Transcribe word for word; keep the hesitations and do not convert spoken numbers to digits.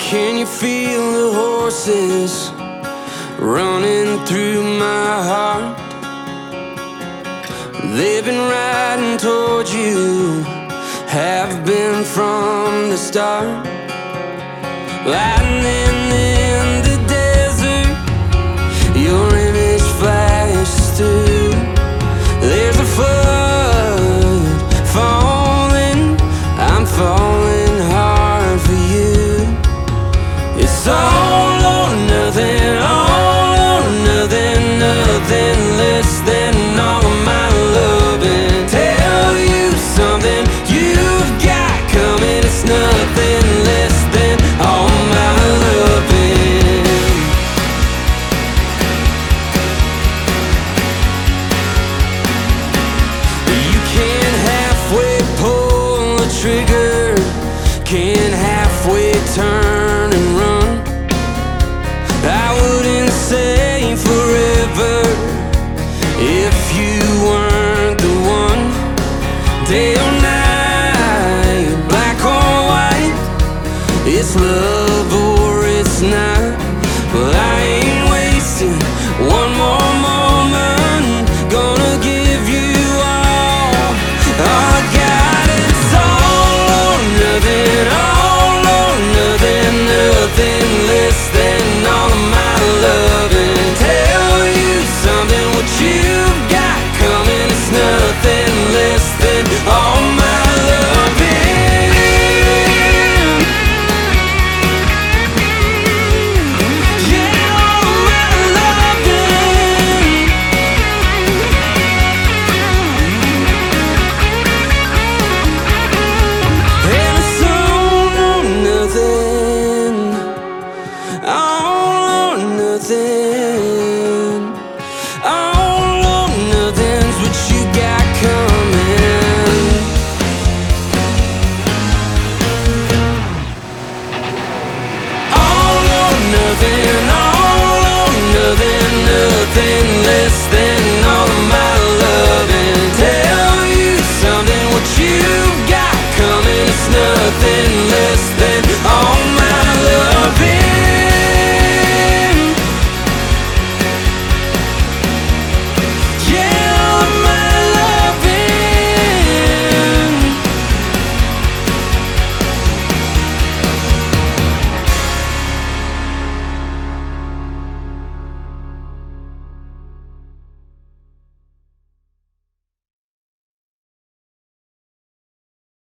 Can you feel the horses running through my heart? They've been riding towards you, have been from the start. Lightning in the desert, your image flashes through. There's a flood falling, I'm falling hard for you. It's all or nothing, all or nothing, nothing less than all of my loving. Tell you something you've got coming, it's nothing less than all my loving. You can't halfway pull the trigger, can't halfway turn and run. I wouldn't say forever if you weren't the one. Day or night, black or white, it's love.